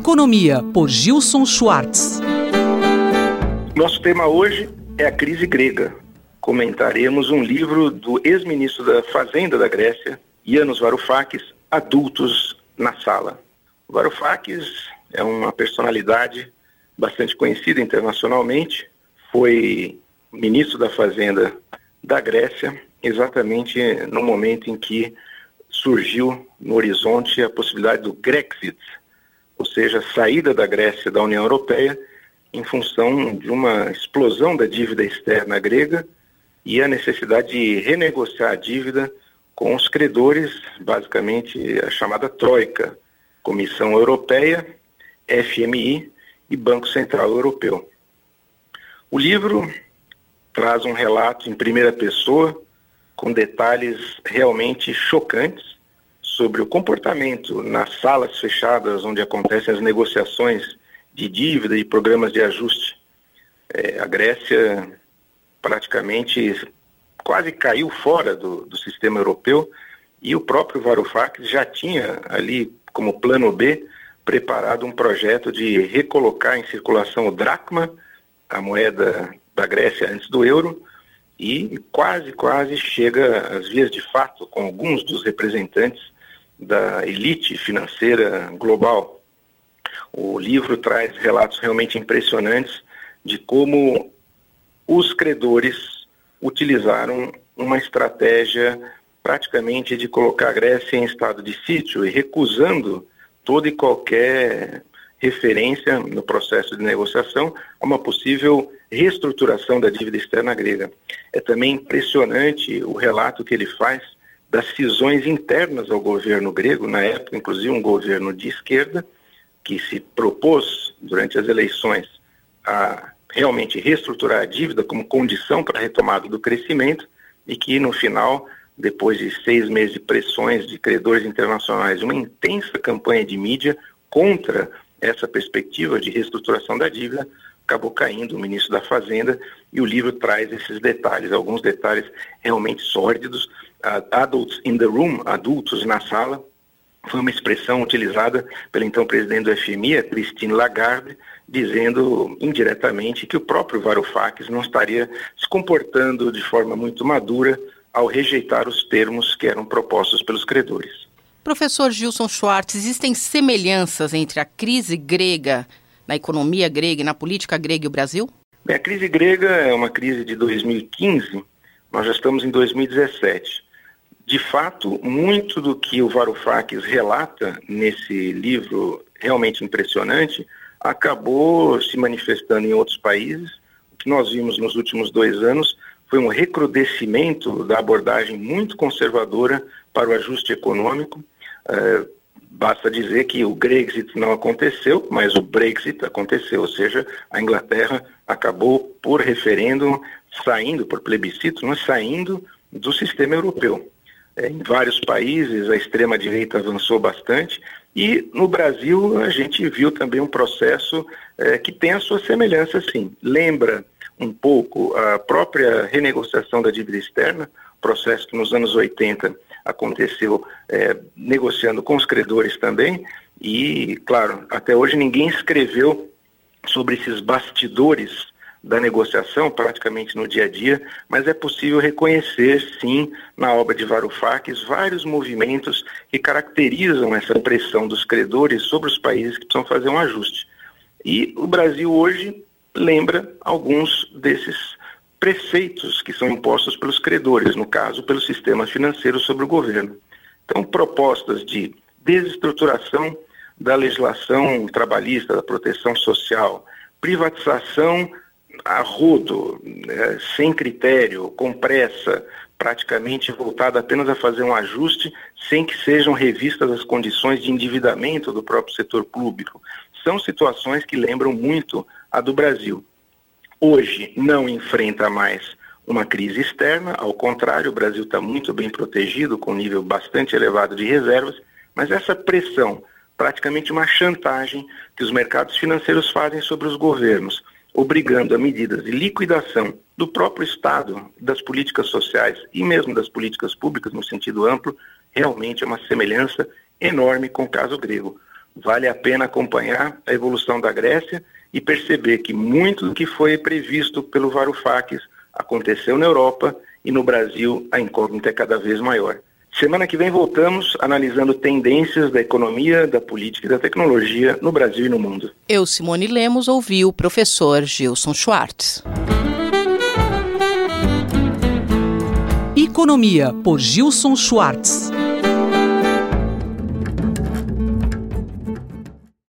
Economia, por Gilson Schwartz. Nosso tema hoje é a crise grega. Comentaremos um livro do ex-ministro da Fazenda da Grécia, Yanis Varoufakis, Adultos na Sala. Varoufakis é uma personalidade bastante conhecida internacionalmente, foi ministro da Fazenda da Grécia, exatamente no momento em que surgiu no horizonte a possibilidade do Grexit, ou seja, a saída da Grécia da União Europeia em função de uma explosão da dívida externa grega e a necessidade de renegociar a dívida com os credores, basicamente a chamada Troika, Comissão Europeia, FMI e Banco Central Europeu. O livro traz um relato em primeira pessoa, com detalhes realmente chocantes sobre o comportamento nas salas fechadas onde acontecem as negociações de dívida e programas de ajuste. A Grécia praticamente quase caiu fora do sistema europeu e o próprio Varoufakis já tinha ali como plano B preparado um projeto de recolocar em circulação o dracma, a moeda da Grécia antes do euro, e quase chega às vias de fato com alguns dos representantes da elite financeira global. O livro traz relatos realmente impressionantes de como os credores utilizaram uma estratégia praticamente de colocar a Grécia em estado de sítio e recusando toda e qualquer referência no processo de negociação a uma possível reestruturação da dívida externa grega. É também impressionante o relato que ele faz das cisões internas ao governo grego, na época inclusive um governo de esquerda, que se propôs durante as eleições a realmente reestruturar a dívida como condição para a retomada do crescimento e que no final, depois de 6 meses de pressões de credores internacionais, uma intensa campanha de mídia contra essa perspectiva de reestruturação da dívida, acabou caindo o ministro da Fazenda e o livro traz esses detalhes, alguns detalhes realmente sórdidos. Adults in the room, adultos na sala, foi uma expressão utilizada pela então presidente do FMI, a Christine Lagarde, dizendo indiretamente que o próprio Varoufakis não estaria se comportando de forma muito madura ao rejeitar os termos que eram propostos pelos credores. Professor Gilson Schwartz, existem semelhanças entre a crise grega, na economia grega e na política grega e o Brasil? A crise grega é uma crise de 2015, nós já estamos em 2017. De fato, muito do que o Varoufakis relata nesse livro realmente impressionante acabou se manifestando em outros países. O que nós vimos nos últimos 2 anos foi um recrudescimento da abordagem muito conservadora para o ajuste econômico. Basta dizer que o Grexit não aconteceu, mas o Brexit aconteceu, ou seja, a Inglaterra acabou por referendo, saindo por plebiscito, mas saindo do sistema europeu. Em vários países a extrema-direita avançou bastante e no Brasil a gente viu também um processo que tem a sua semelhança, sim. Lembra um pouco a própria renegociação da dívida externa, processo que nos anos 80 aconteceu negociando com os credores também e, claro, até hoje ninguém escreveu sobre esses bastidores da negociação praticamente no dia a dia, mas é possível reconhecer, sim, na obra de Varoufakis, vários movimentos que caracterizam essa pressão dos credores sobre os países que precisam fazer um ajuste. E o Brasil hoje lembra alguns desses preceitos que são impostos pelos credores, no caso, pelo sistema financeiro sobre o governo. Então, propostas de desestruturação da legislação trabalhista, da proteção social, privatização a rodo, sem critério, com pressa, praticamente voltada apenas a fazer um ajuste, sem que sejam revistas as condições de endividamento do próprio setor público. São situações que lembram muito a do Brasil. Hoje não enfrenta mais uma crise externa, ao contrário, o Brasil está muito bem protegido, com um nível bastante elevado de reservas, mas essa pressão, praticamente uma chantagem que os mercados financeiros fazem sobre os governos, obrigando a medidas de liquidação do próprio Estado, das políticas sociais e mesmo das políticas públicas no sentido amplo, realmente é uma semelhança enorme com o caso grego. Vale a pena acompanhar a evolução da Grécia e perceber que muito do que foi previsto pelo Varoufakis aconteceu na Europa e no Brasil a incógnita é cada vez maior. Semana que vem voltamos analisando tendências da economia, da política e da tecnologia no Brasil e no mundo. Eu, Simone Lemos, ouvi o professor Gilson Schwartz. Economia, por Gilson Schwartz.